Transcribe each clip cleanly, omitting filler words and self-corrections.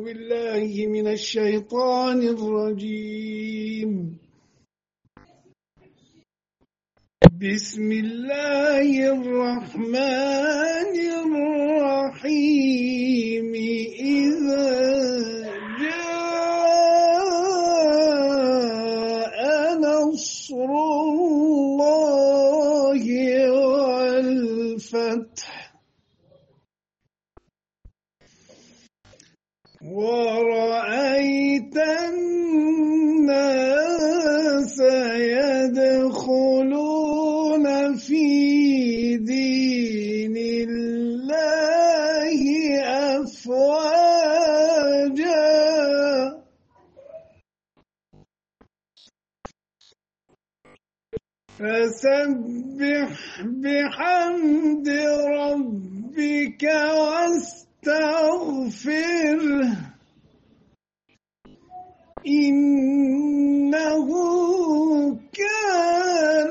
بالله من الشيطان الرجيم. بسم الله الرحمن الرحيم. إذا جاء نصر الله والفتح ورأيت الناس يدخلون في دين الله أفواجا فسبح بحمد ربك واستغفره إنه كان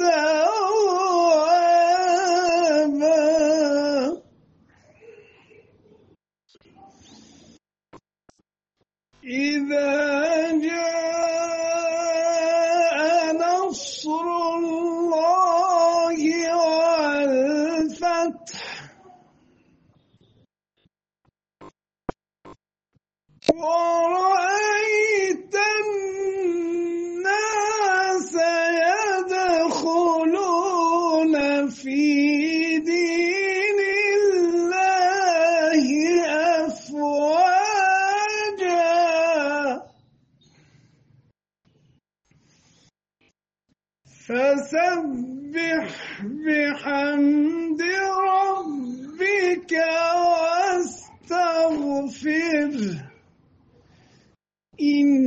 توابا. إذا جاء نصر الله والفتح ورأيت الناس يدخلون في دين الله أفواجا فسبح بحمد ربك واستغفره